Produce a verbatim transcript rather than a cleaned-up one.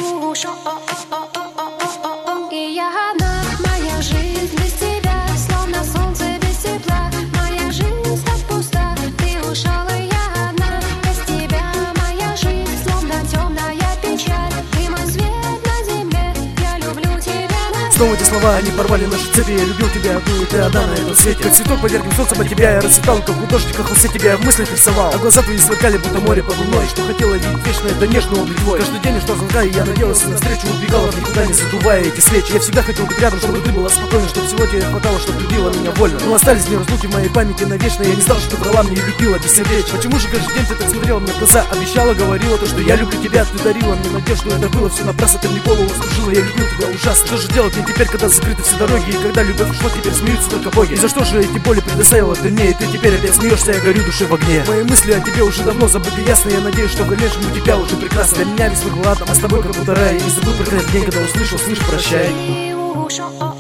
ушел. И я одна, моя жизнь без тебя, словно солнце без тепла. Моя жизнь так пуста, ты ушел, и я одна. Без тебя моя жизнь, словно темная печаль. Ты мой свет на земле, я люблю тебя на. Снова эти слова, они порвали наши цепи. Я любил тебя одну, и ты одна на этом свете. Как цветок под ярким солнцем от тебя я расцветал, как художник, как холсте тебя я в мыслях рисовал. А глаза твои сверкали, будто море под луной. Что хотела видеть вечно, это нежный облик твой. Каждый день что звонка, и я надеялся навстречу, убегала никуда не задувая эти свечи. Я всегда хотел быть рядом, чтобы ты была спокойна, чтобы всего тебе хватало, чтобы любила меня вольно. Но остались мне разлуки в моей памяти навечно. Я не знал, что ты брала мне и любила без сердеч. Почему же каждый день ты так смотрела мне в глаза? Обещала, говорила то, что я люблю тебя. Ты дарила мне надежду, это было все напрасно. Ты мне голову служила, я люблю тебя ужасно. Что же делать мне теперь, когда закрыты все дороги? И когда любовь ушла, теперь смеются только боги. И за что же эти боли предоставила ты мне? И ты теперь опять смеешься, я горю душой в огне. Мои мысли о тебе уже давно забыты ясно. Я надеюсь, что конечно у тебя уже прекрасно. Для меня весь выход ладно, а с тобой как будто рай. Я не забыл проклятый день, когда услышал, слышь, прощай. Ты ушел.